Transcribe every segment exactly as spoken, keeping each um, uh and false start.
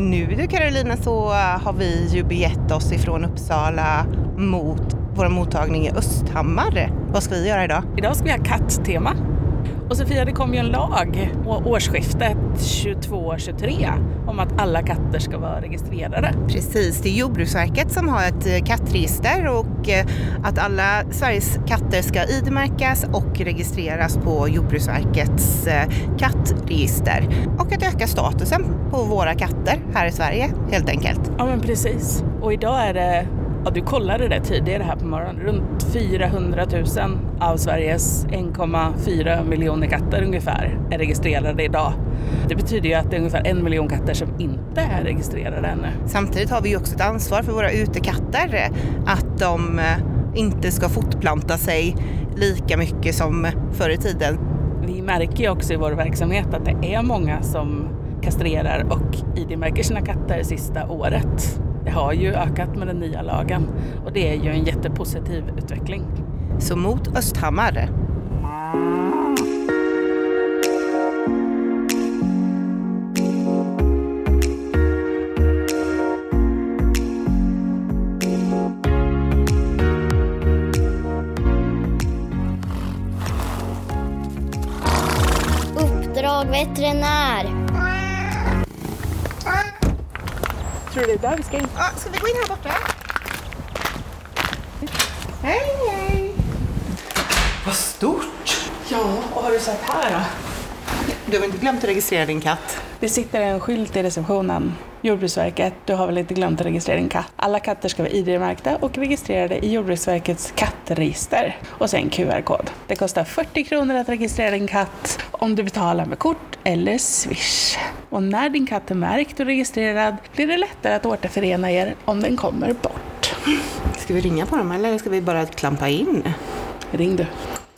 Nu du Carolina, så har vi ju begett oss ifrån Uppsala mot vår mottagning i Östhammar. Vad ska vi göra idag? Idag ska vi ha katttema. Och Sofia, det kom ju en lag på årsskiftet tjugotvå tjugotre om att alla katter ska vara registrerade. Precis, det är Jordbruksverket som har ett kattregister och att alla Sveriges katter ska I D-märkas och registreras på Jordbruksverkets kattregister. Och att öka statusen på våra katter här i Sverige helt enkelt. Ja men precis, och idag är det, ja du kollade det tidigare här på morgonen, runt fyrahundratusen av Sveriges en komma fyra miljoner katter ungefär är registrerade idag. Det betyder ju att det är ungefär en miljon katter som inte är registrerade ännu. Samtidigt har vi ju också ett ansvar för våra utekatter att de inte ska fortplanta sig lika mycket som förr i tiden. Vi märker ju också i vår verksamhet att det är många som kastrerar och I D-märker sina katter sista året. Det har ju ökat med den nya lagen och det är ju en jättepositiv utveckling. Så mot Östhammar. Uppdrag veterinär. Tror du det är där vi ska in? Ja, ska vi gå in här borta? Hej, hej! Vad stort! Ja, och har du sett här då? Du har inte glömt att registrera din katt? Det sitter en skylt i receptionen. Jordbruksverket, du har väl inte glömt att registrera din katt. Alla katter ska vara I D-märkta och registrerade i Jordbruksverkets kattregister. Och sen Q R-kod. Det kostar fyrtio kronor att registrera din katt om du betalar med kort eller Swish. Och när din katt är märkt och registrerad blir det lättare att återförena er om den kommer bort. Ska vi ringa på dem eller ska vi bara klampa in? Ring du.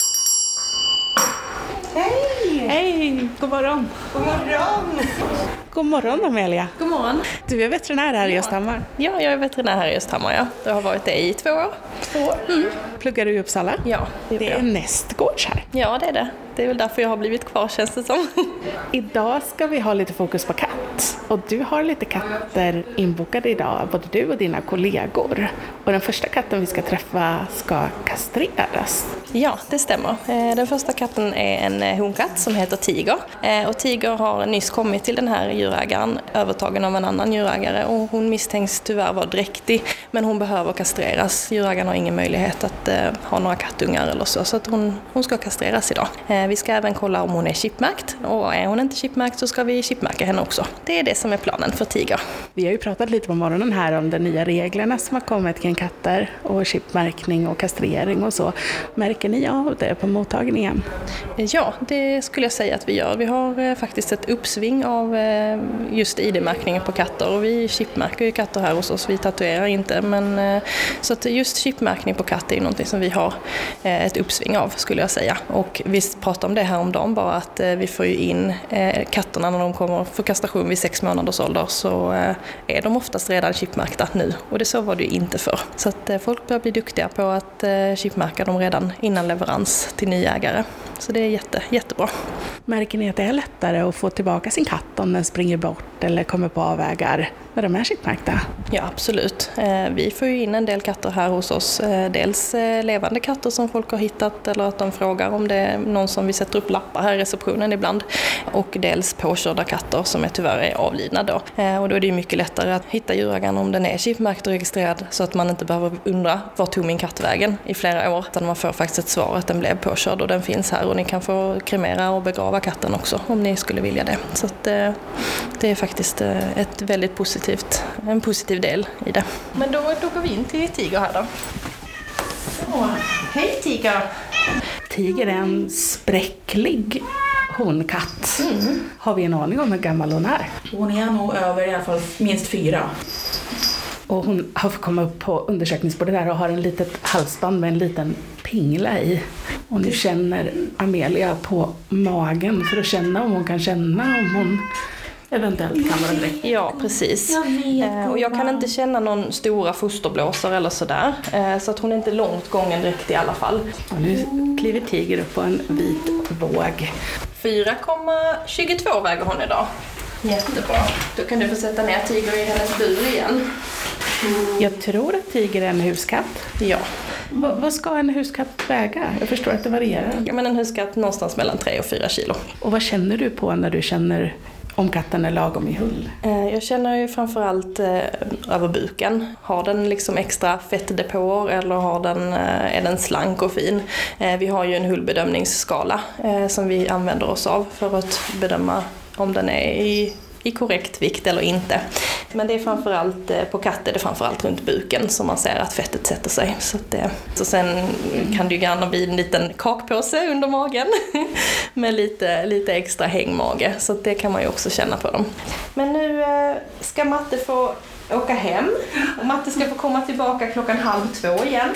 Hej! Hej, god morgon. God morgon! God morgon Amelia. God morgon. Du är veterinär här i Östhammar. Ja, jag är veterinär här i Östhammar, ja. Jag har varit det i två år. Två år. Mm. Pluggar du i Uppsala? Ja, det, Det är nästgårds här. Ja, det är det. Det är väl därför jag har blivit kvar, känns det som. Idag ska vi ha lite fokus på katt. Och du har lite katter inbokade idag, både du och dina kollegor. Och den första katten vi ska träffa ska kastreras. Ja, det stämmer. Den första katten är en honkatt som heter Tiger. Och Tiger har nyss kommit till den här djurägaren, övertagen av en annan djurägare. Och hon misstänks tyvärr vara dräktig, men hon behöver kastreras. Djurägaren har ingen möjlighet att ha några kattungar eller så, så att hon, hon ska kastreras idag. Vi ska även kolla om hon är chipmärkt, och är hon inte chipmärkt så ska vi chipmärka henne också. Det är det som är planen för Tiger. Vi har ju pratat lite på morgonen här om de nya reglerna som har kommit kring katter och chipmärkning och kastrering och så. Märker ni av det på mottagningen? Ja, det skulle jag säga att vi gör. Vi har faktiskt ett uppsving av just I D-märkningen på katter, och vi chipmärker ju katter här hos oss. Vi tatuerar inte, men så att just chipmärkning på katter är någonting som vi har ett uppsving av, skulle jag säga. Och vi pratade om det här om dagen bara, att vi får ju in katterna när de kommer för kastration vid sex månaders ålder, så är de oftast redan chipmärkta nu, och det så var det ju inte för. Så att folk börjar bli duktiga på att chipmärka dem redan innan leverans till nyägare. Så det är jätte, jättebra. Märker ni att det är lättare att få tillbaka sin katt om den springer bort eller kommer på avvägar när de är chipmärkta? Ja, absolut. Vi får ju in en del katter här hos oss. Dels levande katter som folk har hittat, eller att de frågar om det är någon som vi sätter upp lappar här i receptionen ibland. Och dels påkörda katter som är tyvärr är avlidna då. Och då är det ju mycket lättare att hitta djurägaren om den är chipmärkt och registrerad, så att man inte behöver undra var tog min katt vägen i flera år. Utan man får faktiskt ett svar att den blev påkörd och den finns här, och ni kan få kremera och begrava katten också om ni skulle vilja det. Så att, det är faktiskt ett väldigt positivt, en positiv del i det. Men då, då går vi in till Tiger här då. Så, hej Tiger! Tiger är en spräcklig honkatt. Mm. Har vi en aning om hur gammal hon är? Hon är nog över i alla fall minst fyra. Och hon har fått komma upp på undersökningsbordet där och har en litet halsband med en liten pingla i. Och nu känner Amelia på magen för att känna om hon kan känna om hon eventuellt kan vara dräktig. Ja, precis. Jag och jag kan inte känna någon stora fosterblåsor eller sådär. Så att hon är inte långt gången dräktig i alla fall. Och nu kliver Tiger upp på en vit våg. fyra komma tjugotvå väger hon idag. Jättebra. Då kan du få sätta ner Tiger i hennes bur igen. Jag tror att Tiger är en huskatt. Ja. V- vad ska en huskatt väga? Jag förstår att det varierar. Ja, men en huskatt någonstans mellan tre och fyra kilo. Och vad känner du på när du känner om katten är lagom i hull? Jag känner ju framförallt eh, över buken. Har den liksom extra fettdepåer eller har den, eh, är den slank och fin? Eh, vi har ju en hullbedömningsskala eh, som vi använder oss av för att bedöma om den är i i korrekt vikt eller inte. Men det är framförallt på katter, det är framförallt runt buken som man ser att fettet sätter sig. Så, att det, så sen kan det ju gärna bli en liten kakpåse under magen med lite, lite extra hängmage. Så att det kan man ju också känna på dem. Men nu eh, ska Matte få åka hem och Matte ska få komma tillbaka klockan halv två igen.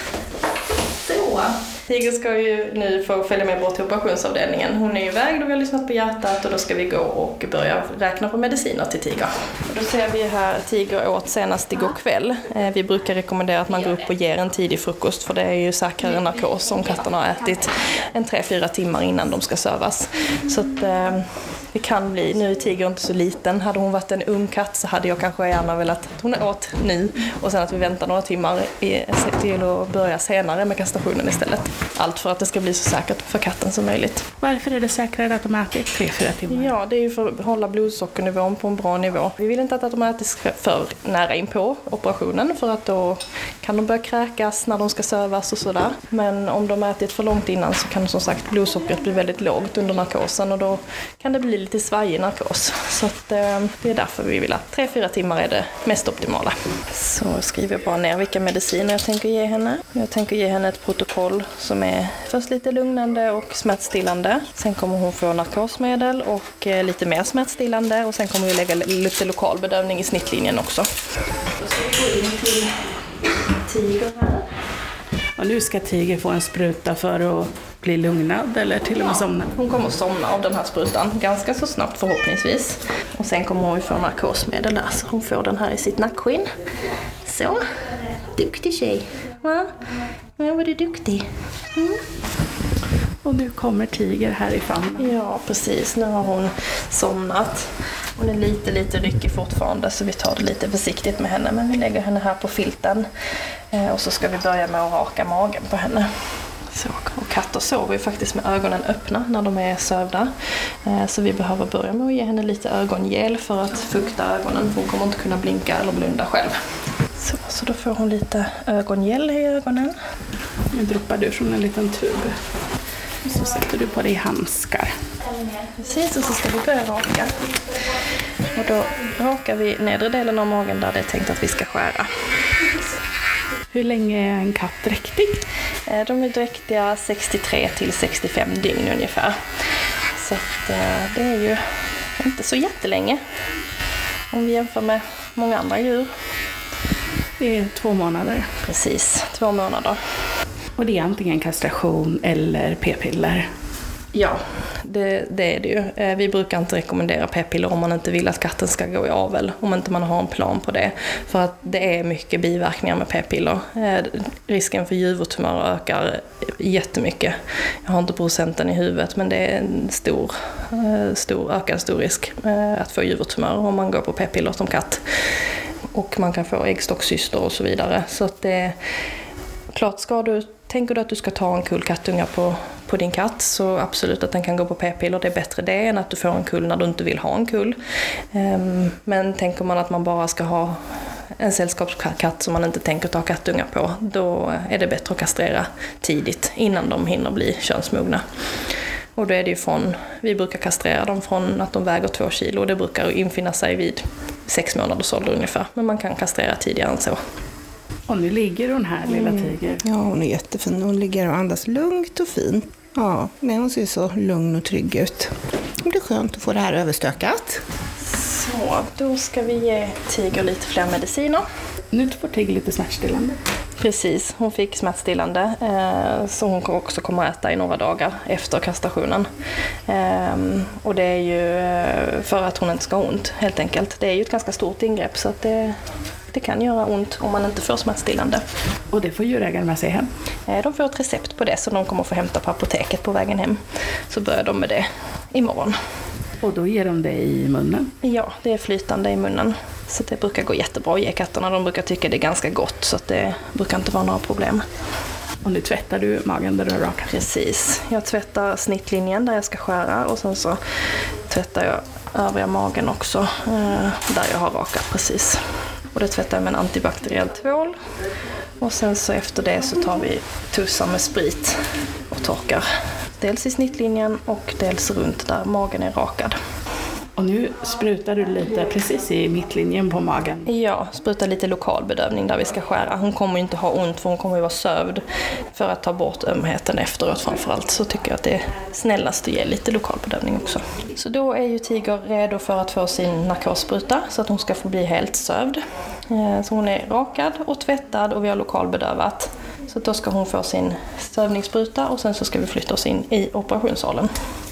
Så. Tiger ska ju nu få följa med bort till operationsavdelningen. Hon är iväg, då vi har lyssnat på hjärtat och då ska vi gå och börja räkna på mediciner till Tiger. Och då ser vi här Tiger åt senast igår kväll. Vi brukar rekommendera att man går upp och ger en tidig frukost för det är ju säkrare narkos om katterna har ätit en tre fyra timmar innan de ska sövas. Så att eh, det kan bli, nu är Tiger inte så liten. Hade hon varit en ung katt så hade jag kanske gärna velat att hon åt nu och sen att vi väntar några timmar i, till att börja senare med kastrationen istället. Allt för att det ska bli så säkert för katten som möjligt. Varför är det säkrare att de äter tre fyra timmar? Ja, det är ju för att hålla blodsockernivån på en bra nivå. Vi vill inte att de äter för nära in på operationen för att då kan de börja kräkas när de ska sövas och sådär. Men om de ätit för långt innan så kan som sagt blodsockret bli väldigt lågt under narkosen och då kan det bli lite svajig narkos. Så att, eh, det är därför vi vill att tre fyra timmar är det mest optimala. Så skriver jag bara ner vilka mediciner jag tänker ge henne. Jag tänker ge henne ett protokoll som är först lite lugnande och smärtstillande. Sen kommer hon få narkosmedel och eh, lite mer smärtstillande och sen kommer vi lägga lite lokal bedövning i snittlinjen också. Då ska vi gå in till Tiger här. Och nu ska Tiger få en spruta för att bli lugnad eller till och med somna. Hon kommer att somna av den här sprutan ganska så snabbt förhoppningsvis. Och sen kommer hon få narkosmedel där så hon får den här i sitt nackskinn. Så, duktig tjej. Va? Ja, var du duktig? Mm. Och nu kommer Tiger här i famnen. Ja, precis. Nu har hon somnat. Hon är lite, lite ryckig fortfarande så vi tar det lite försiktigt med henne. Men vi lägger henne här på filten. Eh, och så ska vi börja med att raka magen på henne. Så, och katter sover ju faktiskt med ögonen öppna när de är sövda. Eh, så vi behöver börja med att ge henne lite ögongel för att fukta ögonen. Hon kommer inte kunna blinka eller blunda själv. Så, så då får hon lite ögongel i ögonen. Nu droppar du från en liten tub. Och så sätter du på dig handskar. Precis, och så ska vi börja raka. Och då rakar vi nedre delen av magen där det är tänkt att vi ska skära. Hur länge är en katt dräktig? De är dräktiga sextiotre till sextiofem dygn ungefär. Så att det är ju inte så jättelänge om vi jämför med många andra djur. Det är två månader. Precis, två månader. Och det är antingen kastration eller p-piller? Ja, det, det är det ju. Vi brukar inte rekommendera p-piller om man inte vill att katten ska gå i avel. Om inte man har en plan på det. För att det är mycket biverkningar med p-piller. Risken för juvertumörer ökar jättemycket. Jag har inte procenten i huvudet men det är en stor, stor, ökad stor risk att få juvertumörer om man går på p-piller som katt. Och man kan få äggstockcystor och så vidare. Så att det klart, ska du, tänker du att du ska ta en kull kattunga på, på din katt så absolut att den kan gå på p-piller. Det är bättre det än att du får en kull när du inte vill ha en kull. Um, men tänker man att man bara ska ha en sällskapskatt som man inte tänker ta kattunga på, då är det bättre att kastrera tidigt innan de hinner bli könsmogna. Och då är det ju från, vi brukar kastrera dem från att de väger två kilo och det brukar infinna sig vid sex månaders ålder ungefär. Men man kan kastrera tidigare än så. Och nu ligger hon här, lilla Tiger. Ja, hon är jättefin. Hon ligger och andas lugnt och fint. Ja, men hon ser så lugn och trygg ut. Det blir skönt att få det här överstökat. Så, då ska vi ge Tiger lite fler mediciner. Nu får Tiger lite smärtstillande. Precis, hon fick smärtstillande eh, så hon också kommer att äta i några dagar efter kastrationen. Eh, och det är ju eh, för att hon inte ska ha ont helt enkelt. Det är ju ett ganska stort ingrepp så att det, det kan göra ont om man inte får smärtstillande. Och det får djurägaren med sig hem? Eh, de får ett recept på det så de kommer få hämta på apoteket på vägen hem. Så börjar de med det imorgon. Och då ger de det i munnen? Ja, det är flytande i munnen. Så det brukar gå jättebra att ge katterna. De brukar tycka det är ganska gott, så att det brukar inte vara några problem. Och nu tvättar du magen där du har rakat? Precis. Jag tvättar snittlinjen där jag ska skära och sen så tvättar jag övriga magen också eh, där jag har rakat precis. Och det tvättar jag med en antibakteriell tvål. Och sen så efter det så tar vi tussar med sprit och torkar. Dels i snittlinjen och dels runt där magen är rakad. Och nu sprutar du lite precis i mittlinjen på magen? Ja, sprutar lite lokalbedövning där vi ska skära. Hon kommer ju inte ha ont för hon kommer ju vara sövd för att ta bort ömheten efteråt framförallt. Så tycker jag att det är snällast att ge lite lokalbedövning också. Så då är ju Tiger redo för att få sin narkosspruta så att hon ska få bli helt sövd. Så hon är rakad och tvättad och vi har lokalbedövat. Så då ska hon få sin sövningsspruta och sen så ska vi flytta oss in i operationssalen.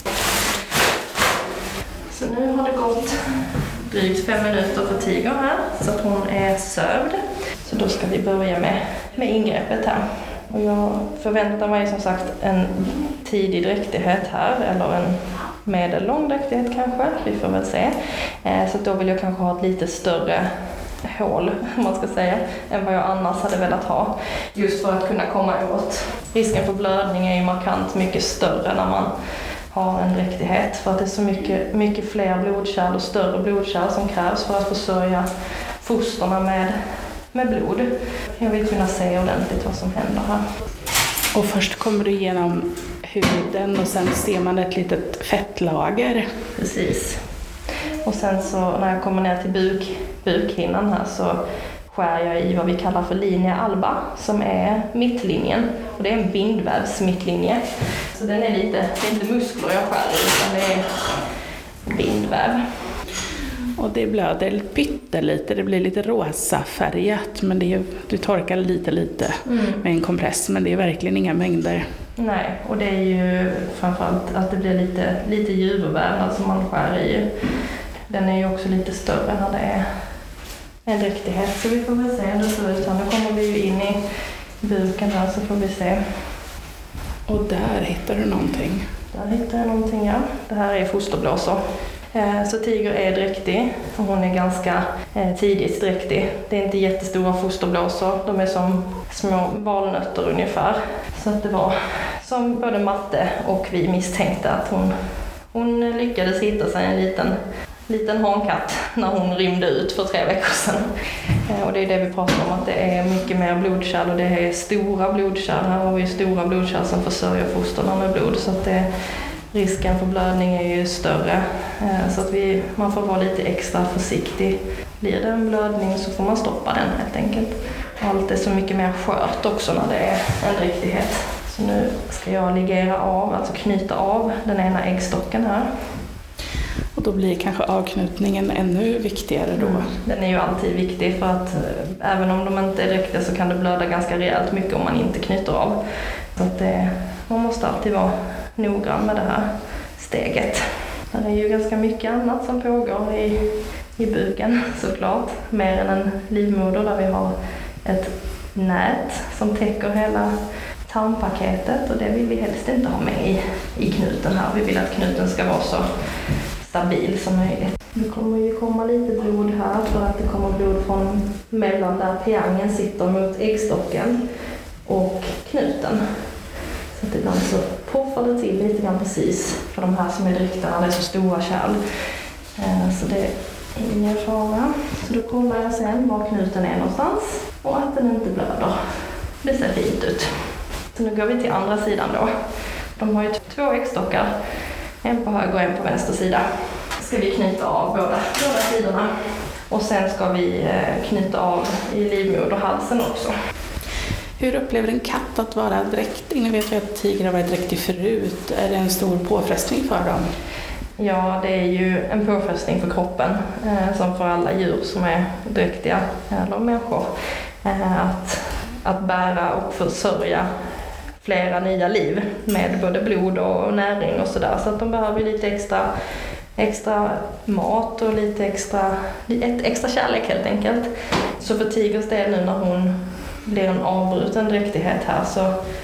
Så nu har det gått drygt fem minuter för Tiger här så att hon är sövd. Så då ska vi börja med, med ingreppet här. Och jag förväntar mig som sagt en tidig dräktighet här eller en medellång dräktighet kanske. Vi får väl se. Så då vill jag kanske ha ett lite större hål, om man ska säga, än vad jag annars hade velat ha. Just för att kunna komma åt. Risken för blödning är ju markant mycket större när man har en dräktighet för att det är så mycket, mycket fler blodkärl och större blodkärl som krävs för att försörja fosterna med, med blod. Jag vill kunna se ordentligt vad som händer här. Och först kommer du igenom huden och sen ser man ett litet fettlager. Precis. Och sen så när jag kommer ner till buk, bukhinnan här så skär jag i vad vi kallar för linea alba som är mittlinjen. Och det är en bindvävsmittlinje. Så den är lite, det är inte muskler jag skär i utan det är bindväv. Och det blöder pyttelite, det blir lite rosa färgat men det är, du torkar lite lite mm. med en kompress men det är verkligen inga mängder. Nej, och det är ju framförallt att det blir lite, lite djurvävnad som man skär i. Den är ju också lite större när det är en dräktighet. Så vi får väl se hur det ser ut. Nu kommer vi ju in i buken här så får vi se. Och där hittar du någonting. Där hittar jag någonting, ja. Det här är fosterblåsor. Så Tiger är dräktig och hon är ganska tidigt dräktig. Det är inte jättestora fosterblåsor. De är som små valnötter ungefär. Så att det var som både Matte och vi misstänkte att hon, hon lyckades hitta sig en liten, liten hankatt när hon rymde ut för tre veckor sedan. Och det är det vi pratar om, att det är mycket mer blodkärl och det är stora blodkärl. Här har vi stora blodkärl som försörjer fosterna med blod. Så att det, risken för blödning är ju större. Så att vi, man får vara lite extra försiktig. Blir det en blödning så får man stoppa den helt enkelt. Allt är så mycket mer skört också när det är en dräktighet. Så nu ska jag ligera av, alltså knyta av den ena äggstocken här. Och då blir kanske avknutningen ännu viktigare då? Mm. Den är ju alltid viktig för att även om de inte är dräktiga så kan det blöda ganska rejält mycket om man inte knyter av. Så att det, man måste alltid vara noggrann med det här steget. Det är ju ganska mycket annat som pågår i, i buken såklart. Mer än en livmoder där vi har ett nät som täcker hela tarmpaketet och det vill vi helst inte ha med i, i knuten här. Vi vill att knuten ska vara så stabil som möjligt. Det kommer ju komma lite blod här för att det kommer blod från mellan där peangen sitter mot äggstocken och knuten. Så att ibland så poffar det till lite grann precis för de här som är dräktiga när det är så stora kärl. Så det är ingen fara. Så då kollar jag sen var knuten är någonstans och att den inte blöder. Det ser fint ut. Så nu går vi till andra sidan då. De har ju två äggstockar. En på höger och en på vänster sida. Ska vi knyta av båda, båda sidorna. Och sen ska vi knyta av i livmoderhalsen också. Hur upplever en katt att vara dräktig? Nu vet vi att tiger har varit dräktig förut. Är det en stor påfrestning för dem? Ja, det är ju en påfrestning för kroppen. Eh, som för alla djur som är dräktiga, eller människor. Eh, att, att bära och försörja flera nya liv med både blod och näring och sådär. Så att de behöver lite extra, extra mat och lite extra, ett extra kärlek helt enkelt. Så för Tigers del nu när hon blir en avbruten dräktighet här så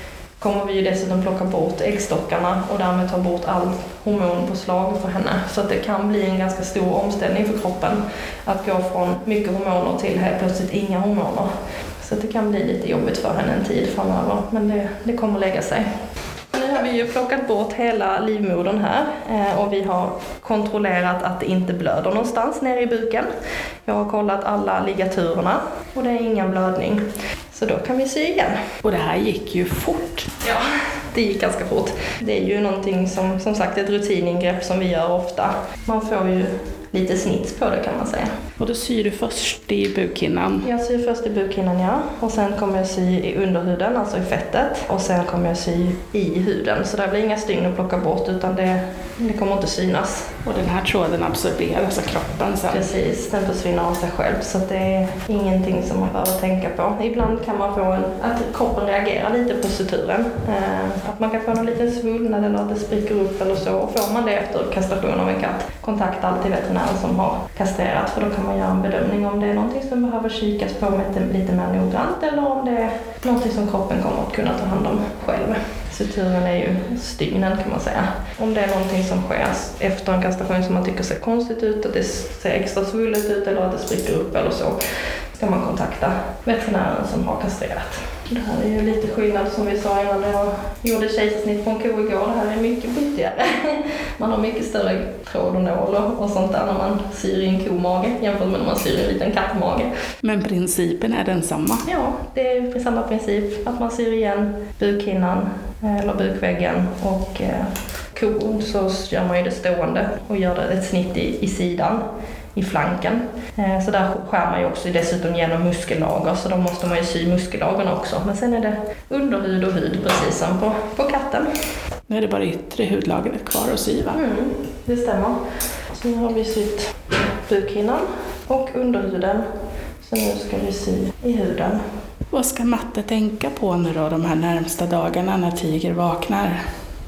kommer vi ju dessutom plocka bort äggstockarna och därmed ta bort all hormonpåslag för henne. Så att det kan bli en ganska stor omställning för kroppen att gå från mycket hormoner till helt plötsligt inga hormoner. Så det kan bli lite jobbigt för henne en tid framöver, men det, det kommer lägga sig. Nu har vi ju plockat bort hela livmodern här och vi har kontrollerat att det inte blöder någonstans nere i buken. Jag har kollat alla ligaturerna och det är ingen blödning. Så då kan vi sy igen. Och det här gick ju fort. Ja, det gick ganska fort. Det är ju någonting som, som sagt, ett rutiningrepp som vi gör ofta. Man får ju lite snitt på det kan man säga. Och då syr du först i bukhinnan? Jag syr först i bukhinnan, ja. Och sen kommer jag sy i underhuden, alltså i fettet. Och sen kommer jag sy i huden. Så det blir inga stygn att plocka bort utan det, det kommer inte synas. Och den här tråden absorberas av kroppen sen? Precis, den försvinner av sig själv. Så det är ingenting som man behöver tänka på. Ibland kan man få en, att kroppen reagerar lite på suturen. Eh, att man kan få en liten svullnad eller att det spricker upp eller så. Och får man det efter kastration av en katt, kontakta alltid veterinären som har kastrerat. För då kan man göra en bedömning om det är någonting som behöver kikas på med lite mer noggrant eller om det är någonting som kroppen kommer att kunna ta hand om själv. Suturen är ju stygnen kan man säga. Om det är någonting som sker efter en kastration som man tycker ser konstigt ut, att det ser extra svullet ut eller att det spricker upp eller så, ska man kontakta veterinären som har kastrerat. Det här är ju lite skillnad som vi sa innan jag gjorde kejsarsnitt på en ko igår. Det här är mycket buttigare. Man har mycket större tråd och nål och sånt där när man syr i en komage jämfört med när man syr i en liten kattmage. Men principen är densamma? Ja, det är samma princip. Att man syr igen bukhinnan eller bukväggen och eh, kon så gör man ju det stående och gör det ett snitt i, i sidan. I flanken. Så där skär man ju också dessutom genom muskellager så då måste man ju sy muskellagerna också. Men sen är det underhud och hud precis som på, på katten. Nu är det bara yttre hudlagret kvar att sy va? Mm, det stämmer. Så nu har vi sytt bukhinnan och underhuden. Så nu ska vi sy i huden. Vad ska Matte tänka på nu då de här närmsta dagarna när Tiger vaknar?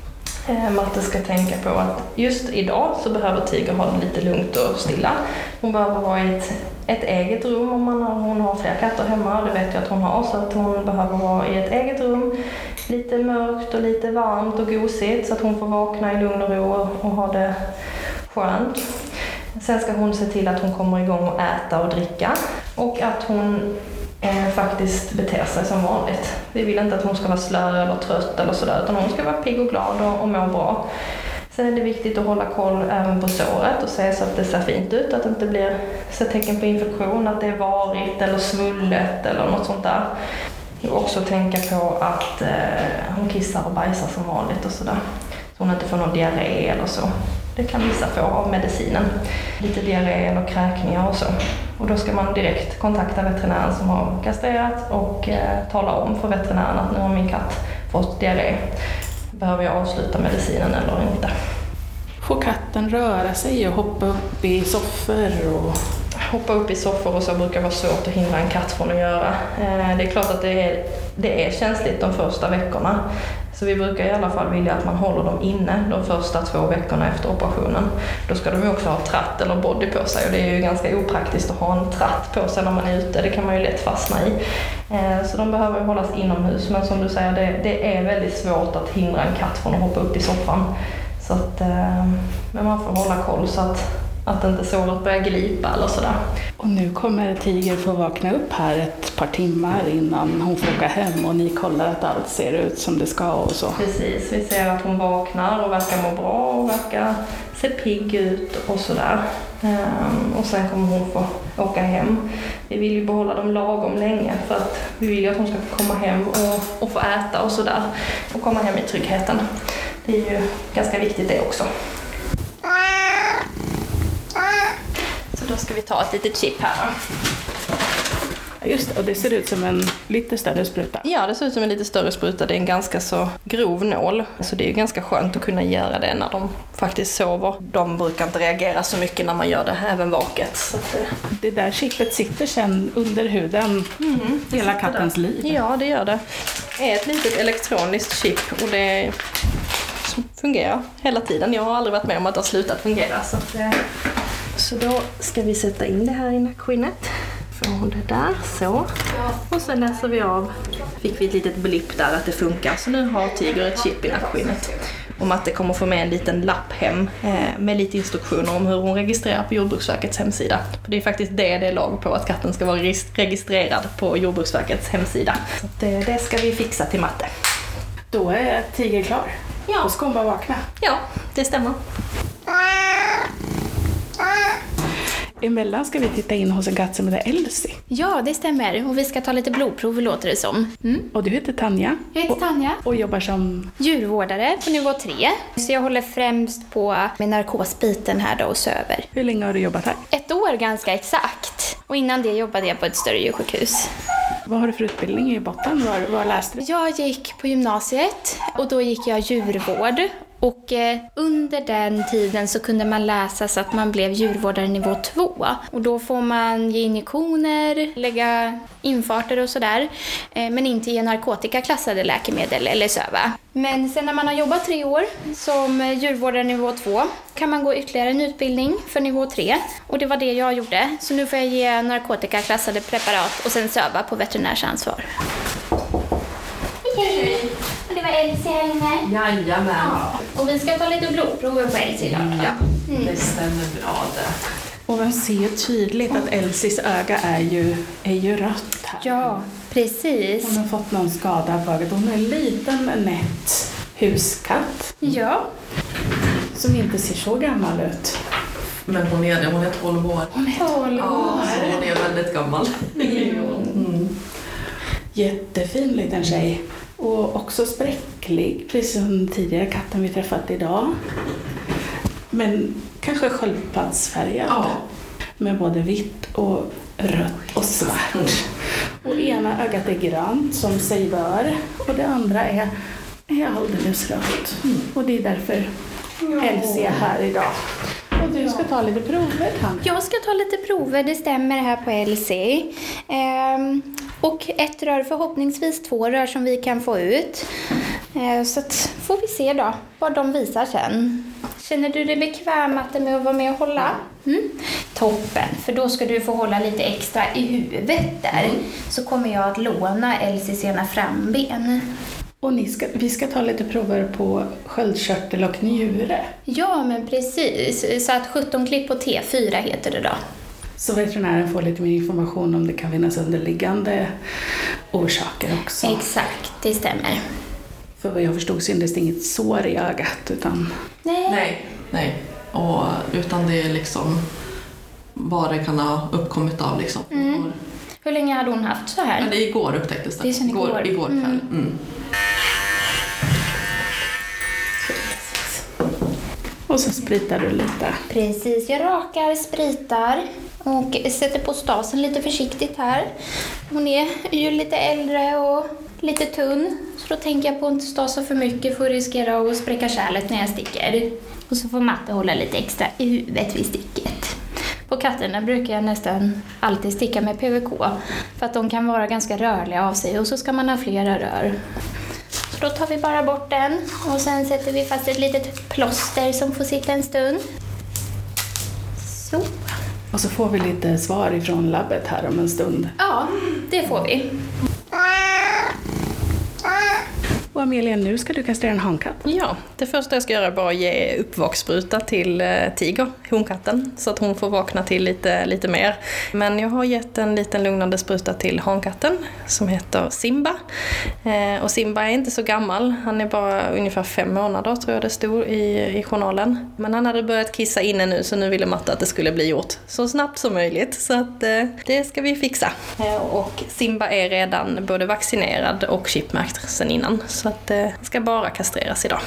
Matte ska tänka på att just idag så behöver Tiger ha det lite lugnt och stilla. Hon behöver ha ett, ett eget rum om man har, hon har flera katter hemma, det vet jag att hon har, så att hon behöver vara i ett eget rum. Lite mörkt och lite varmt och gosigt så att hon får vakna i lugn och ro och ha det skönt. Sen ska hon se till att hon kommer igång och äta och dricka och att hon Eh, faktiskt beter sig som vanligt. Vi vill inte att hon ska vara slö eller trött eller sådär, utan hon ska vara pigg och glad och, och må bra. Sen är det viktigt att hålla koll även på såret och se så att det ser fint ut, att det inte blir så tecken på infektion, att det är varigt eller svullet eller något sånt där. Och också tänka på att eh, hon kissar och bajsar som vanligt och sådär. Så hon inte får någon diarré eller så. Det kan vissa få av medicinen. Lite diarré eller kräkningar och så. Och då ska man direkt kontakta veterinären som har kastrerat och eh, tala om för veterinären att nu har min katt fått diarré. Behöver jag avsluta medicinen eller inte? Får katten röra sig och hoppa upp i soffor? Och... Hoppa upp i soffor och så brukar vara svårt att hindra en katt från att göra. Eh, det är klart att det är, det är känsligt de första veckorna. Så vi brukar i alla fall vilja att man håller dem inne de första två veckorna efter operationen. Då ska de ju också ha tratt eller body på sig och det är ju ganska opraktiskt att ha en tratt på sig när man är ute. Det kan man ju lätt fastna i. Så de behöver hållas inomhus, men som du säger, det, det är väldigt svårt att hindra en katt från att hoppa upp i soffan. Så att, men man får hålla koll så att Att inte såret börjar glipa eller sådär. Och nu kommer Tiger få vakna upp här ett par timmar innan hon får åka hem och ni kollar att allt ser ut som det ska och så. Precis, vi ser att hon vaknar och verkar må bra och verkar se pigg ut och sådär. Um, och sen kommer hon få åka hem. Vi vill ju behålla dem lagom länge för att vi vill ju att hon ska få komma hem och, och få äta och sådär. Och komma hem i tryggheten. Det är ju ganska viktigt det också. Så då ska vi ta ett litet chip här. Just det, och det ser ut som en lite större spruta. Ja, det ser ut som en lite större spruta. Det är en ganska så grov nål. Så det är ju ganska skönt att kunna göra det när de faktiskt sover. De brukar inte reagera så mycket när man gör det, även vaket. Så att, det där chippet sitter sen under huden mm, hela kattens där. Liv. Ja, det gör det. Det är ett litet elektroniskt chip och det fungerar hela tiden. Jag har aldrig varit med om att det har slutat fungera. Så, att, så då ska vi sätta in det här i nackskinnet. får hon det där, så. Och sen läser vi av, fick vi ett litet blipp där att det funkar. Så nu har Tiger ett chip i nackskinnet. Om att det kommer få med en liten lapp hem eh, med lite instruktioner om hur hon registrerar på Jordbruksverkets hemsida. För det är faktiskt det det är lag på, att katten ska vara registrerad på Jordbruksverkets hemsida. Så att det, det ska vi fixa till matte. Då är Tiger klar. Ja. Och ska hon bara vakna. Ja, det stämmer. Emellan ska vi titta in hos en katt som heter Elsie. Ja, det stämmer. Och vi ska ta lite blodprov, låter det som. Mm. Och du heter Tanja. Jag heter Tanja. Och, och jobbar som Djurvårdare på nivå tre. Så jag håller främst på med narkosbiten här då och söver. Hur länge har du jobbat här? Ett år ganska exakt. Och innan det jobbade jag på ett större djursjukhus. Vad har du för utbildning i botten? Var, var läste du? Jag gick på gymnasiet och då gick jag djurvård. Och eh, under den tiden så kunde man läsa så att man blev djurvårdare nivå två. Och då får man ge injektioner, lägga infarter och sådär. Eh, men inte ge narkotikaklassade läkemedel eller söva. Men sen när man har jobbat tre år som djurvårdare nivå två kan man gå ytterligare en utbildning för nivå tre. Och det var det jag gjorde. Så nu får jag ge narkotikaklassade preparat och sen söva på veterinärsansvar. Hej! Det var Elsie här inne. Jajamän. Ja. Och vi ska ta lite blodprover på Elsie idag. Ja, Mm. det stämmer bra det. Och man ser tydligt att Elsies öga är ju, är ju rött här. Ja, precis. Hon har fått någon skada på ögat. Hon är en liten, nätt huskatt Ja. som inte ser så gammal ut. Men hon är det, hon är tolv år. Hon är tolv Ja, år. så hon är väldigt gammal. Mm. Jättefin liten tjej. Och också spräcklig, precis som tidigare katten vi träffat idag. Men kanske sköldpaddsfärgad. Ja. Med både vitt och rött och svart. Mm. Och ena ögat är grönt som sig bör. Och det andra är, är alldeles rött. Mm. Och det är därför Elsie är här idag. Och du ska ta lite prover, Tanja. Jag ska ta lite prover, det stämmer här på Elsie. Ehm, och ett rör, förhoppningsvis två rör som vi kan få ut. Ehm, så att, får vi se då vad de visar sen. Känner du dig bekväm med att vara med och hålla? Mm. Toppen, för då ska du få hålla lite extra i huvudet där. Mm. Så kommer jag att låna Elsies ena framben. Och ni ska, vi ska ta lite prover på sköldkörtel och njure. Ja, men precis. Så att sjutton klipp på T fyra heter det då. Så veterinären får lite mer information om det kan finnas underliggande orsaker också. Exakt, det stämmer. För vad jag förstod syntes det inget sår i ögat utan... Nej. Nej, nej. Och, utan det är liksom vad det kan ha uppkommit av liksom. Mm. Hur länge hade hon haft så här? Men det igår upptäcktes det. Det är sen igår. Igår, igår kväll. Mm. Mm. Och så spritar du lite. Precis, jag rakar, spritar och sätter på stasen lite försiktigt här. Hon är ju lite äldre och lite tunn, så då tänker jag på att inte stasa för mycket för att riskera att spräcka kärlet när jag sticker. Och så får Matte hålla lite extra i huvudet vid sticket. På katterna brukar jag nästan alltid sticka med P V K för att de kan vara ganska rörliga av sig och så ska man ha flera rör. Så då tar vi bara bort den och sen sätter vi fast ett litet plåster som får sitta en stund. Så. Och så får vi lite svar ifrån labbet här om en stund. Ja, det får vi. Och Amelia, nu ska du kastrera en hankatt. Ja, det första jag ska göra är bara ge uppvakspruta till eh, Tiger, honkatten, så att hon får vakna till lite, lite mer. Men jag har gett en liten lugnande spruta till hankatten som heter Simba. Eh, och Simba är inte så gammal, han är bara ungefär fem månader tror jag det stod i, i journalen. Men han hade börjat kissa inne nu, så nu ville Matte att det skulle bli gjort så snabbt som möjligt. Så att eh, det ska vi fixa. Eh, och Simba är redan både vaccinerad och chipmärkt sedan innan. Så att det ska bara kastreras idag.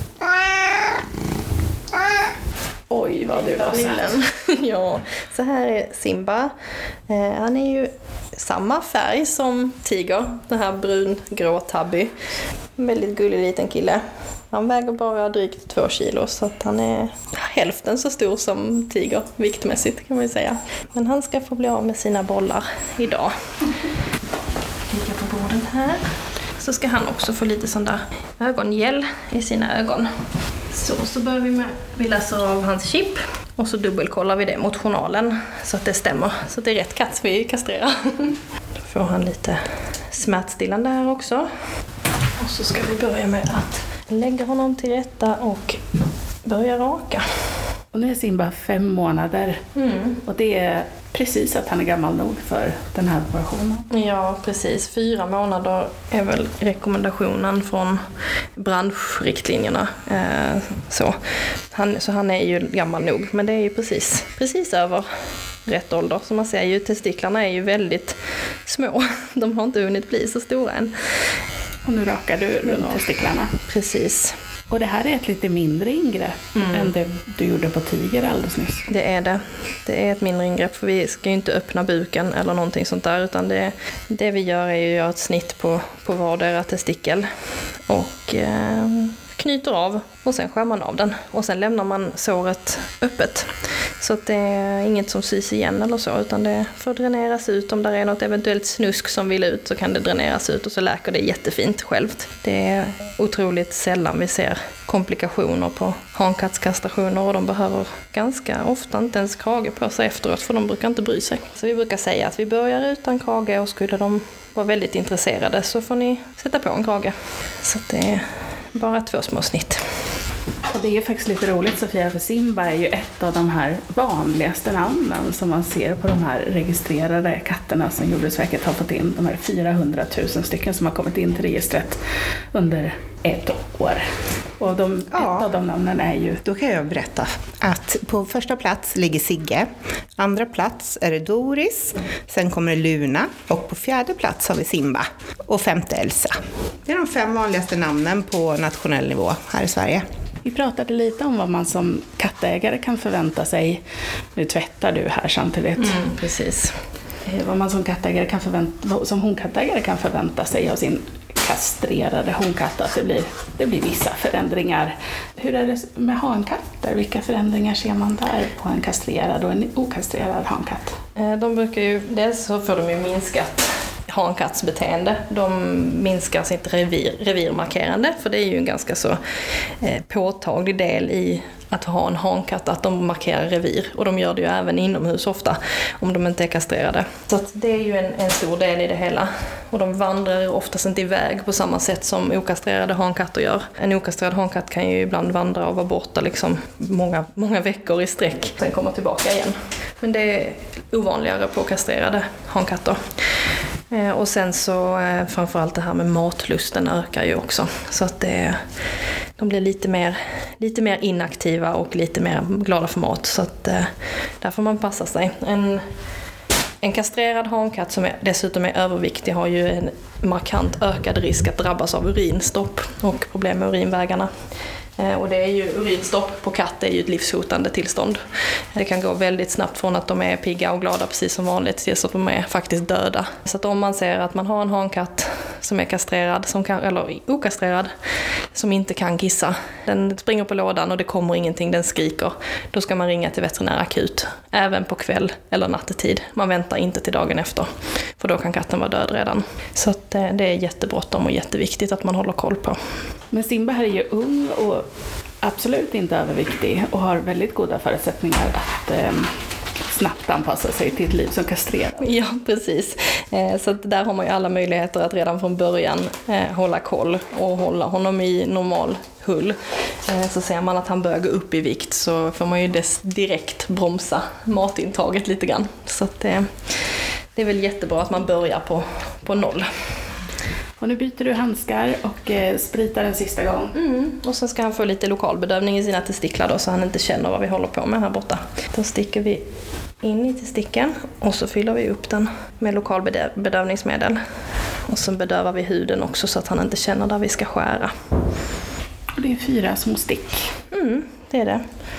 Oj, vad du var Lillen. Ja, så här är Simba. Eh, han är ju samma färg som Tiger, den här brungrå tabby. En väldigt gullig liten kille. Han väger bara drygt två kilo, så att han är hälften så stor som Tiger viktmässigt kan man ju säga. Men han ska få bli av med sina bollar idag. Ligga på bordet här. Så ska han också få lite sån där ögongel i sina ögon. Så, så börjar vi med, vi läser av hans chip och så dubbelkollar vi det mot journalen så att det stämmer, så att det är rätt katt vi kastrerar. Då får han lite smärtstillande här också. Och så ska vi börja med att lägga honom till rätta och börja raka. Och nu är Simba fem månader Mm. och det är precis att han är gammal nog för den här operationen. Ja, precis. Fyra månader är väl rekommendationen från branschriktlinjerna. Eh, så. Han, så han är ju gammal nog, men det är ju precis, precis över rätt ålder. Så man ser ju, testiklarna är ju väldigt små. De har inte hunnit bli så stora än. Och nu rakar du runt Ja. testiklarna. Precis. Och det här är ett lite mindre ingrepp Mm. än det du gjorde på tiger alldeles nyss. Det är det. Det är ett mindre ingrepp, för vi ska ju inte öppna buken eller någonting sånt där, utan det, det vi gör är ju att göra ett snitt på, på vardera testikel och eh, knyter av och sen skär man av den och sen lämnar man såret öppet. Så att det är inget som sys igen eller så, utan det får dräneras ut. Om det är något eventuellt snusk som vill ut så kan det dräneras ut och så läker det jättefint självt. Det är otroligt sällan vi ser komplikationer på hankattskastrationer och de behöver ganska ofta inte ens krage på sig efteråt, för de brukar inte bry sig. Så vi brukar säga att vi börjar utan krage och skulle de vara väldigt intresserade så får ni sätta på en krage. Så att det är bara två små snitt. Och det är faktiskt lite roligt, Sofia, för Simba är ju ett av de här vanligaste namnen som man ser på de här registrerade katterna som Jordbruksverket har fått in. De här fyrahundratusen stycken som har kommit in till registret under ett år. Och de, Ja. ett av de namnen är ju... Då kan jag berätta att på första plats ligger Sigge, andra plats är det Doris, sen kommer det Luna och på fjärde plats har vi Simba och femte Elsa. Det är de fem vanligaste namnen på nationell nivå här i Sverige. Vi pratade lite om vad man som kattägare kan förvänta sig. Nu tvättar du här samtidigt. Mm, precis. Eh, Vad man som kattägare kan förvänta, som honkattägare kan förvänta sig av sin kastrerade honkatt, att det blir, det blir vissa förändringar. Hur är det med hankatter? Vilka förändringar ser man där på en kastrerad och en okastrerad hankatt? Eh, De brukar ju, dels så får de ju minskat hankattsbeteende. De minskar sitt revir, revirmarkerande, för det är ju en ganska så eh, påtaglig del i att ha en hankatt, att de markerar revir, och de gör det ju även inomhus ofta om de inte är kastrerade. Så att det är ju en, en stor del i det hela, och de vandrar oftast inte iväg på samma sätt som okastrerade hankatter gör. En okastrerad hankatt kan ju ibland vandra och vara borta liksom många, många veckor i sträck, sen komma tillbaka igen. Men det är ovanligare på kastrerade hankatter. Eh, och sen så eh, framförallt det här med matlusten ökar ju också. Så att det, de blir lite mer, lite mer inaktiva och lite mer glada för mat. Så att eh, där får man passa sig. En, en kastrerad hankatt som är, dessutom är överviktig har ju en markant ökad risk att drabbas av urinstopp och problem med urinvägarna. Och det är ju urinstopp på katt, det är ju ett livshotande tillstånd. Det kan gå väldigt snabbt från att de är pigga och glada precis som vanligt tills att de är faktiskt döda. Så att om man ser att man har en hankatt som är kastrerad, som kan, eller okastrerad, som inte kan kissa, den springer på lådan och det kommer ingenting, den skriker, då ska man ringa till veterinär akut, även på kväll eller nattetid. Man väntar inte till dagen efter, för då kan katten vara död redan. Så att det är jättebråttom och jätteviktigt att man håller koll på. Men Simba här är ju ung och absolut inte överviktig och har väldigt goda förutsättningar att eh, snabbt anpassa sig till ett liv som kastrerad. Ja, precis. Eh, så att där har man ju alla möjligheter att redan från början eh, hålla koll och hålla honom i normal hull. Eh, så ser man att han börjar gå upp i vikt så får man ju dess direkt bromsa matintaget lite grann. Så att eh, det är väl jättebra att man börjar på, på noll. Och nu byter du handskar och eh, spritar en sista gång. Mm. Och så ska han få lite lokalbedövning i sina testiklar då, så han inte känner vad vi håller på med här borta. Då sticker vi in i testikeln och så fyller vi upp den med lokalbedövningsmedel. Och så bedövar vi huden också så att han inte känner där vi ska skära. Och det är fyra små stick. Mm, det är det.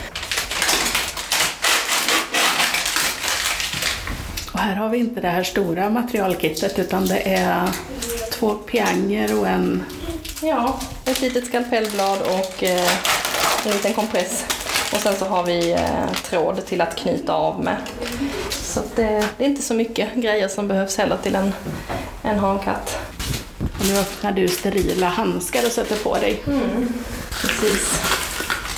Och här har vi inte det här stora materialkittet utan det är två pianger och en... Ja, ett litet skalpellblad och eh, en liten kompress. Och sen så har vi eh, tråd till att knyta av med. Så att det, det är inte så mycket grejer som behövs heller till en, en hankatt. Och nu öppnar du sterila handskar och sätter på dig. Mm, precis.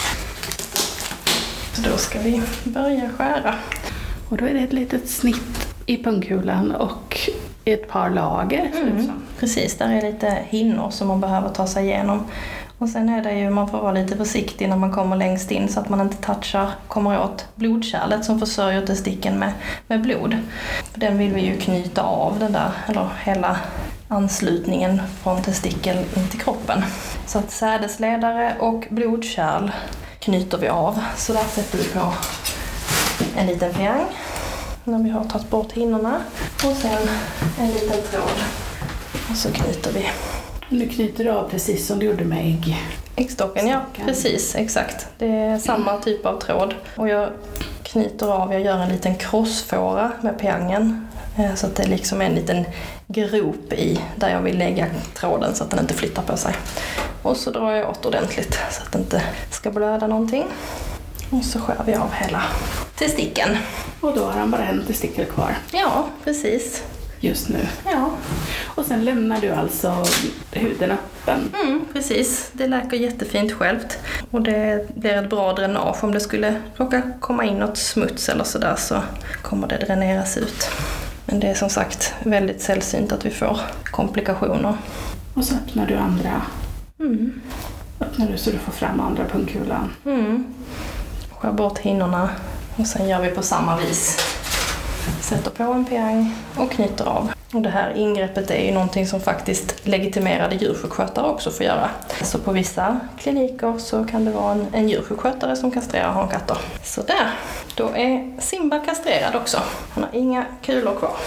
Då ska vi börja skära. Och då är det ett litet snitt i pungkulan och ett par lager. Mm. Precis, där är lite hinnor som man behöver ta sig igenom. Och sen är det ju, man får vara lite försiktig när man kommer längst in så att man inte touchar, kommer åt blodkärlet som försörjer testikeln med, med blod. För den vill vi ju knyta av, den där, eller hela anslutningen från testikeln in till kroppen. Så att sädesledare och blodkärl knyter vi av. Så där sätter vi på en liten piang när vi har tagit bort hinnorna. Och sen en liten tråd. Och så knyter vi. Nu knyter du av precis som du gjorde med ägg. Äggstocken, ja. Precis, exakt. Det är samma typ av tråd. Och jag knyter av, jag gör en liten krossfåra med piangen. Så att det liksom är en liten grop i där jag vill lägga tråden så att den inte flyttar på sig. Och så drar jag åt ordentligt så att det inte ska blöda någonting. Och så skär vi av hela testikeln. Och då har han bara en testikel kvar. Ja, precis. Just nu. Ja. Och sen lämnar du alltså huden öppen. Mm, precis. Det läker jättefint självt. Och det blir ett bra dränage. Om det skulle råka komma in något smuts eller sådär så kommer det dräneras ut. Men det är som sagt väldigt sällsynt att vi får komplikationer. Och så öppnar du andra. Mm. Öppnar du så du får fram andra pungkulan. Mm. Skär bort hinnorna och sen gör vi på samma vis. Sätter på en piang och knyter av. Och det här ingreppet är ju någonting som faktiskt legitimerade djursjukskötare också får göra. Så på vissa kliniker så kan det vara en, en djursjukskötare som kastrerar hankatter. Så där, då är Simba kastrerad också. Han har inga kulor kvar.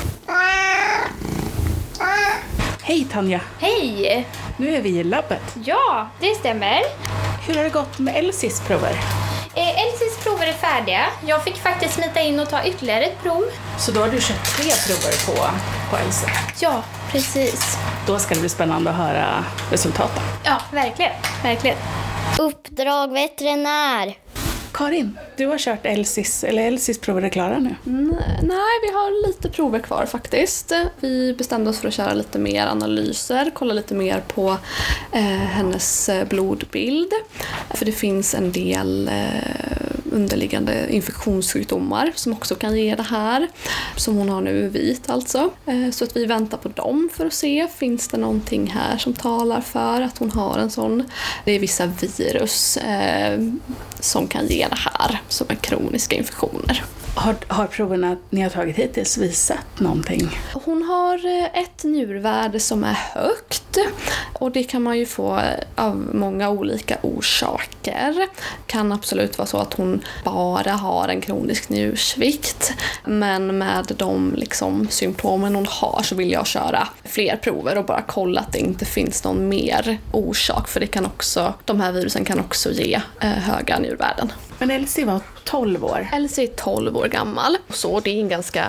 Hej Tanja! Hej! Nu är vi i labbet. Ja, det stämmer. Hur har det gått med Elsies prover? Eh, Elsies prover är färdiga. Jag fick faktiskt smita in och ta ytterligare ett prov. Så då har du kört tre prover på, på Elsie. Ja, precis. Då ska det bli spännande att höra resultaten. Ja, verkligen. Verkligen. Uppdrag veterinär. Karin, du har kört Elsies, eller Elsies prover är klara nu. Mm, nej, vi har lite prover kvar faktiskt. Vi bestämde oss för att köra lite mer analyser, kolla lite mer på eh, hennes blodbild. För det finns en del eh, underliggande infektionssjukdomar som också kan ge det här. Som hon har nu vit alltså. Eh, så att vi väntar på dem för att se, finns det någonting här som talar för att hon har en sån. Det är vissa virus eh, som kan ge det här som är kroniska infektioner. Har, har proverna ni har tagit hittills visat någonting? Hon har ett njurvärde som är högt och det kan man ju få av många olika orsaker. Kan absolut vara så att hon bara har en kronisk njursvikt, men med de liksom symptomen hon har så vill jag köra fler prover och bara kolla att det inte finns någon mer orsak, för det kan också, de här virusen kan också ge eh, höga njurvärden. Men Elsie var tolv år. Elsie är tolv år gammal. Så det är en ganska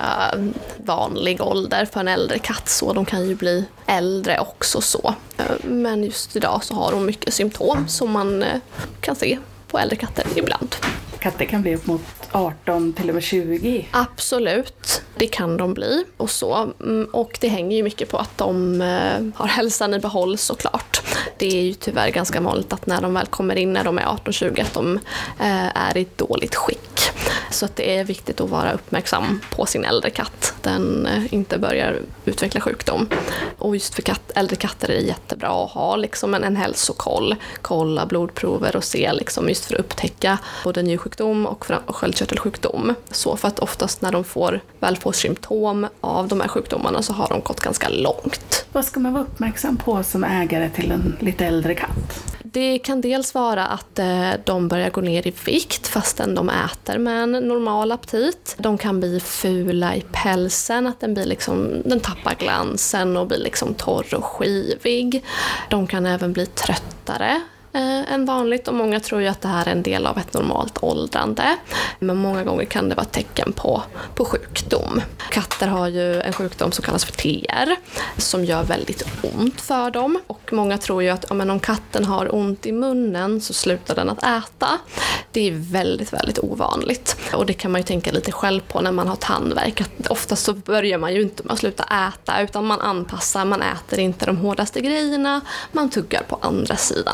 vanlig ålder för en äldre katt. Så de kan ju bli äldre också så. Men just idag så har hon mycket symptom som man kan se på äldre katter ibland. Katter kan bli upp mot arton till och med tjugo. Absolut, det kan de bli och så. Och det hänger ju mycket på att de har hälsan i behåll såklart. Det är ju tyvärr ganska vanligt att när de väl kommer in när de är arton tjugo att de är i ett dåligt skick. Så att det är viktigt att vara uppmärksam på sin äldre katt. Den inte börjar utveckla sjukdom. Och just för katt, äldre katter är det jättebra att ha liksom en, en hälsokoll. Kolla blodprover och se liksom just för att upptäcka både njursjukdom och sköldkörtelsjukdom. Så för att oftast när de får, väl får symptom av de här sjukdomarna så har de gått ganska långt. Vad ska man vara uppmärksam på som ägare till en lite äldre katt? Det kan dels vara att eh, de börjar gå ner i vikt fastän de äter med en normal aptit. De kan bli fula i pälsen, att den, blir liksom, den tappar glansen och blir liksom torr och skivig. De kan även bli tröttare eh, än vanligt och många tror ju att det här är en del av ett normalt åldrande. Men många gånger kan det vara tecken på, på sjukdom. Katter har ju en sjukdom som kallas för T R som gör väldigt ont för dem. Och många tror ju att ja, men om katten har ont i munnen så slutar den att äta. Det är väldigt, väldigt ovanligt. Och det kan man ju tänka lite själv på när man har tandvärk. Att oftast så börjar man ju inte med att sluta äta utan man anpassar, man äter inte de hårdaste grejerna. Man tuggar på andra sidan av munnen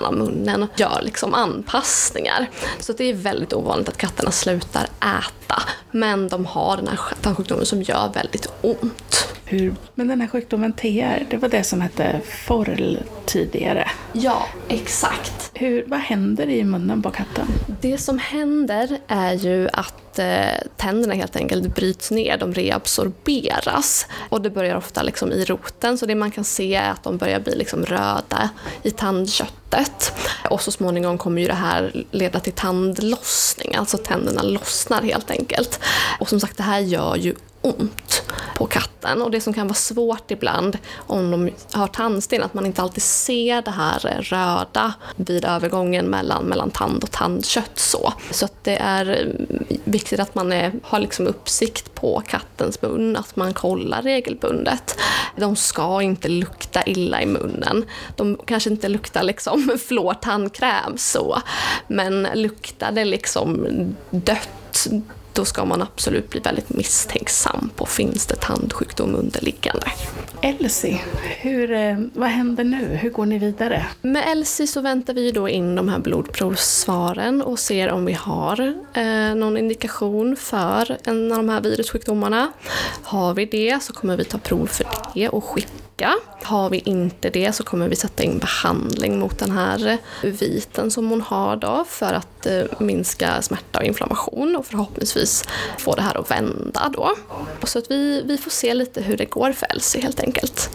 munnen gör liksom anpassningar. Så det är väldigt ovanligt att katterna slutar äta. Men de har den här tandsjukdomen som gör väldigt ont. Hur? Men den här sjukdomen T R, det var det som hette F O R L tidigare. Ja, exakt. Hur, vad händer i munnen på katten? Det som händer är ju att eh, tänderna helt enkelt bryts ner, de reabsorberas. Och det börjar ofta liksom i roten, så det man kan se är att de börjar bli liksom röda i tandköttet. Och så småningom kommer ju det här leda till tandlossning, alltså tänderna lossnar helt enkelt. Och som sagt, det här gör ju ont på katten, och det som kan vara svårt ibland om de har tandsten, att man inte alltid ser det här röda vid övergången mellan, mellan tand och tandkött. Så, så att det är viktigt att man är, har liksom uppsikt på kattens mun, att man kollar regelbundet. De ska inte lukta illa i munnen. De kanske inte luktar liksom flår tandkräm så, men luktar det liksom dött, då ska man absolut bli väldigt misstänksam på finns det tandsjukdom underliggande. Elsie, hur, vad händer nu? Hur går ni vidare? Med Elsie så väntar vi då in de här blodprovssvaren och ser om vi har eh, någon indikation för en av de här virussjukdomarna. Har vi det så kommer vi ta prov för det och skicka. Har vi inte det så kommer vi sätta in behandling mot den här uviten som hon har då, för att eh, minska smärta och inflammation och förhoppningsvis få det här att vända då. Så att vi, vi får se lite hur det går för Elsie helt enkelt.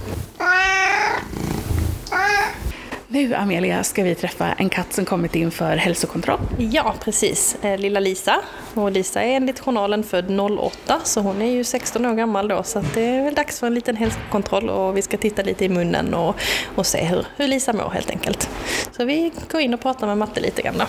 Nu, Amelia, ska vi träffa en katt som kommit in för hälsokontroll. Ja, precis. Lilla Lisa. Och Lisa är enligt journalen född noll åtta, så hon är ju sexton år gammal då. Så att det är väl dags för en liten hälsokontroll och vi ska titta lite i munnen och, och se hur, hur Lisa mår helt enkelt. Så vi går in och pratar med Matte lite grann då.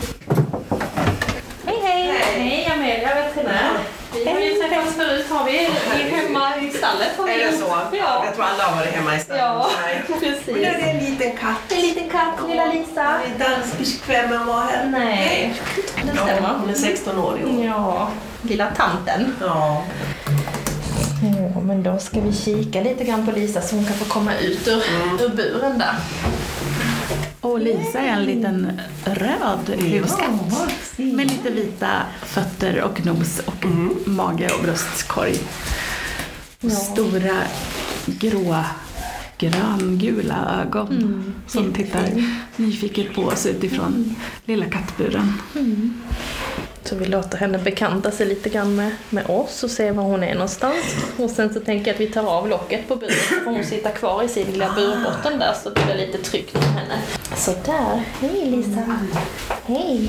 Hej, hej! Hej, Amelia, veterinär. Vi har ju träffats förut, har vi. Vi är hemma i stallet. Är det så? Ja. Jag tror alla har varit hemma i stallet. Ja, precis. Men är det en liten katt? En liten katt, lilla Lisa. Är danskvällen var här? Nej, det stämmer. Ja, hon är sexton år i år. Ja, lilla tanten. Ja. Ja, men då ska vi kika lite grann på Lisa så hon kan få komma ut ur, mm. ur buren där. Och Lisa är en liten röd huskatt ja, med lite vita fötter och nos och mm. mage och bröstkorg. Och ja. Stora grå gröngula ögon mm. som tittar nyfiket på oss utifrån mm. lilla kattburen. Mm. Så vi låter henne bekanta sig lite grann med, med oss och se var hon är någonstans. Och sen så tänker jag att vi tar av locket på buren och hon sitter kvar i sin lilla burbotten där så det blir lite tryggt med henne. Så där. Hej Lisa. Hej.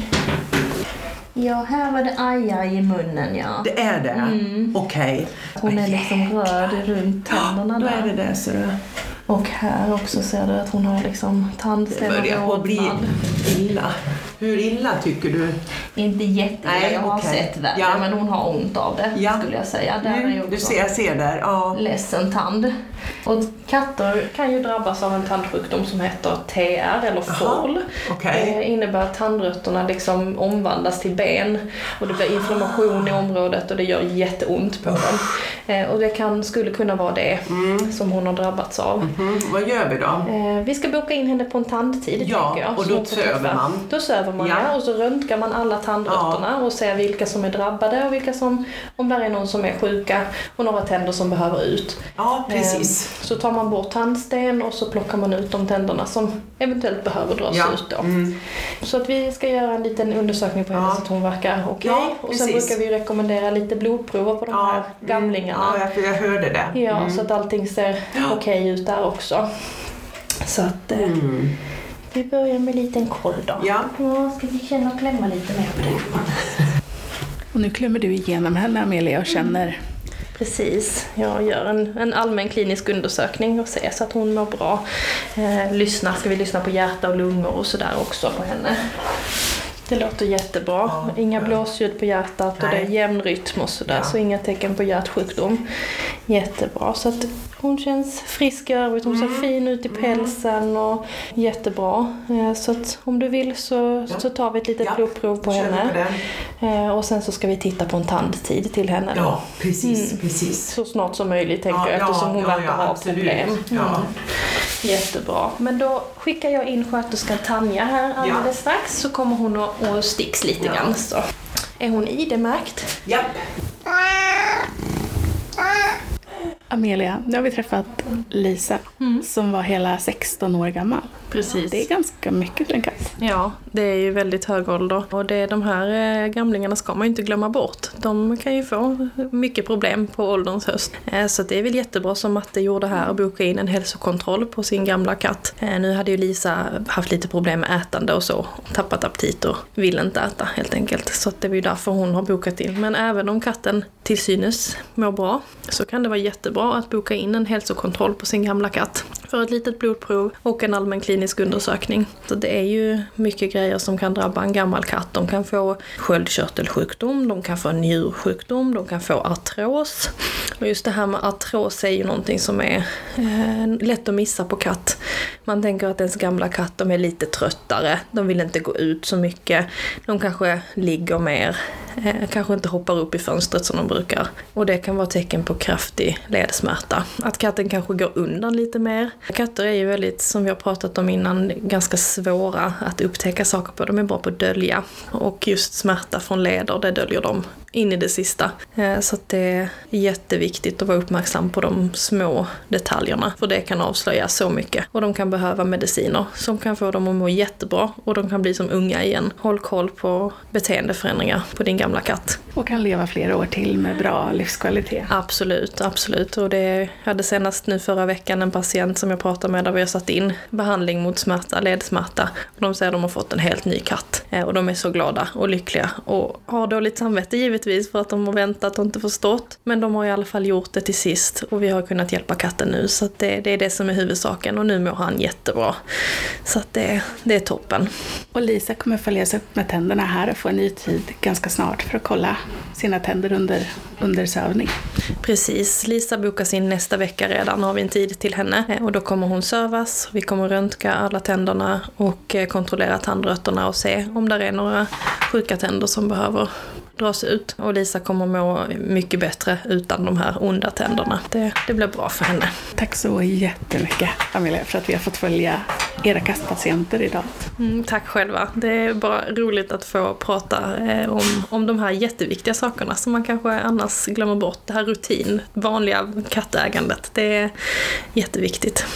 Ja, här var det aja i munnen, ja. Det är det? Mm. Okej. Okay. Hon är liksom röd runt tänderna där. Då är det det, så det. Och här också ser du att hon har liksom tandsten och börjar på bli illa. Hur illa tycker du? Inte jätteilla, Nej, jag har okay. sett värre, ja. Men hon har ont av det ja. Skulle jag säga. Där mm, är också du ser, jag ser där. Ja. Ledsen tand. Och katter kan ju drabbas av en tandsjukdom som heter T R eller F O R L. Okay. Det innebär att tandrötterna liksom omvandlas till ben och det blir inflammation i området och det gör jätteont på dem. Och det kan, skulle kunna vara det mm. som hon har drabbats av. Mm-hmm. Vad gör vi då? Vi ska boka in henne på en tandtid, ja, tänker jag. Och då söver man. Då söver man, ja. Ja. Och så röntgar man alla tandrötterna ja. Och ser vilka som är drabbade och vilka som, om det är någon som är sjuka och några tänder som behöver ut. Ja, precis. Så tar man bort tandsten och så plockar man ut de tänderna som eventuellt behöver dras ja. Ut då. Mm. Så att vi ska göra en liten undersökning på henne ja. Så att hon verkar okej. Okay. Ja, och sen brukar vi rekommendera lite blodprover på de ja. Här gamlingarna. Ja, jag, jag hörde det. Ja, mm. så att allting ser ja. Okej okay ut där också. Så att eh, mm. vi börjar med en liten koll då. Ja. Ja, ska vi känna och klämma lite mer på det. Och nu klämmer du igenom henne, Amelia, och känner... Mm. Precis, jag gör en, en allmän klinisk undersökning och ser så att hon mår bra. Eh, lyssna, ska vi lyssna på hjärta och lungor och sådär också på henne. Det låter jättebra. Ja, inga ja. Blåsljud på hjärtat och Nej. Det är jämn rytm och sådär. Ja. Så inga tecken på hjärtsjukdom. Jättebra. Så att hon känns frisk i övrigt. Hon ser mm. fin ut i pälsen och jättebra. Så att om du vill så, ja. Så tar vi ett litet ja. Blodprov på henne. På och sen så ska vi titta på en tandtid till henne. Då. Ja, precis, mm. precis. Så snart som möjligt tänker ja, jag eftersom hon ja, verkar ja, ha absolut. Problem. Mm. Ja. Jättebra. Men då skickar jag in sköterskan Tanja här alldeles ja. strax, så kommer hon och, och sticks lite ja. grann. Så. Är hon I D-märkt? Ja. Amelia, nu har vi träffat Lisa mm. som var hela sexton år gammal. Precis. Det är ganska mycket för en katt. Ja, det är ju väldigt hög ålder. Och det är de här eh, gamlingarna ska man ju inte glömma bort. De kan ju få mycket problem på ålderns höst. Eh, så det är väl jättebra som Matte gjorde här och boka in en hälsokontroll på sin gamla katt. Eh, nu hade ju Lisa haft lite problem med ätande och så. Tappat aptit och vill inte äta helt enkelt. Så det är ju därför hon har bokat in. Men även om katten till synes mår bra så kan det vara jättebra att boka in en hälsokontroll på sin gamla katt. För ett litet blodprov och en allmän klinisk undersökning. Så det är ju mycket grejer som kan drabba en gammal katt. De kan få sköldkörtelsjukdom, de kan få njursjukdom, de kan få artros. Och just det här med artros är ju någonting som är eh, lätt att missa på katt. Man tänker att ens gamla katt, de är lite tröttare. De vill inte gå ut så mycket. De kanske ligger mer. Eh, kanske inte hoppar upp i fönstret som de brukar. Och det kan vara tecken på kraftig ledsmärta. Att katten kanske går undan lite mer. Katter är ju väldigt, som vi har pratat om innan, ganska svåra att upptäcka saker på. De är bra på att dölja. Och just smärta från leder, det döljer de in i det sista. Eh, så att det är jätteviktigt att vara uppmärksam på de små detaljerna. För det kan avslöja så mycket. Och de kan behöva mediciner som kan få dem att må jättebra. Och de kan bli som unga igen. Håll koll på beteendeförändringar på din gamla katt. Och kan leva flera år till med bra livskvalitet. Absolut, absolut. Och det jag hade senast nu förra veckan en patient som jag pratade med där vi har satt in behandling mot smärta, ledsmärta. Och de säger att de har fått en helt ny katt. Och de är så glada och lyckliga. Och har dåligt samvete givetvis för att de har väntat och inte förstått. Men de har i alla fall gjort det till sist. Och vi har kunnat hjälpa katten nu. Så att det, det är det som är huvudsaken. Och nu mår han jättebra. Så att det, det är toppen. Och Lisa kommer följas upp med tänderna här och få en ny tid ganska snart för att kolla sina tänder under, under sövning. Precis. Lisa bokas in nästa vecka redan. Har vi en tid till henne. Och då kommer hon sövas. Vi kommer röntga alla tänderna och kontrollera tandrötterna och se om det är några sjuka tänder som behöver dras ut. Och Lisa kommer må mycket bättre utan de här onda tänderna. Det, det blir bra för henne. Tack så jättemycket, Amelia, för att vi har fått följa era kattpatienter idag. Mm, tack själva. Det är bara roligt att få prata eh, om, om de här jätteviktiga sakerna som man kanske annars glömmer bort. Det här rutin, vanliga kattägandet. Det är jätteviktigt.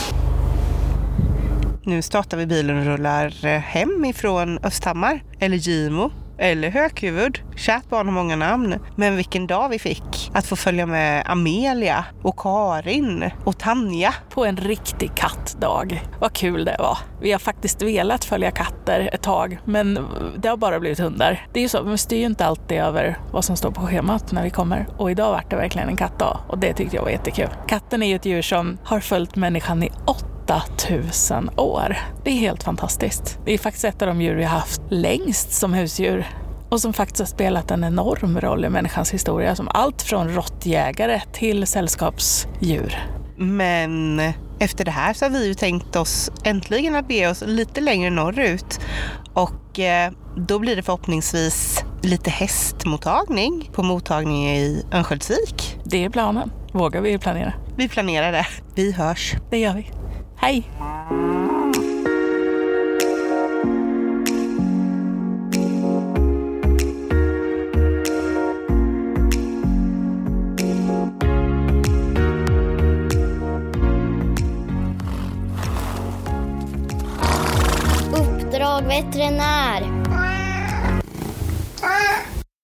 Nu startar vi bilen och rullar hem ifrån Östhammar eller Gimo eller Höghuvud. Kärt barn har många namn. Men vilken dag vi fick att få följa med Amelia och Karin och Tanja. På en riktig kattdag. Vad kul det var. Vi har faktiskt velat följa katter ett tag, men det har bara blivit hundar. Det är ju så, vi styr ju inte alltid över vad som står på schemat när vi kommer. Och idag var det verkligen en kattdag och det tyckte jag var jättekul. Katten är ju ett djur som har följt människan i åtta tusen år. Det är helt fantastiskt. Det är faktiskt ett av de djur vi har haft längst som husdjur. Och som faktiskt har spelat en enorm roll i människans historia. Som allt från råttjägare till sällskapsdjur. Men efter det här så har vi ju tänkt oss äntligen att be oss lite längre norrut. Och eh, då blir det förhoppningsvis lite hästmottagning på mottagningen i Örnsköldsvik. Det är planen. Vågar vi planera? Vi planerar det. Vi hörs. Det gör vi. Hej! Uppdrag veterinär.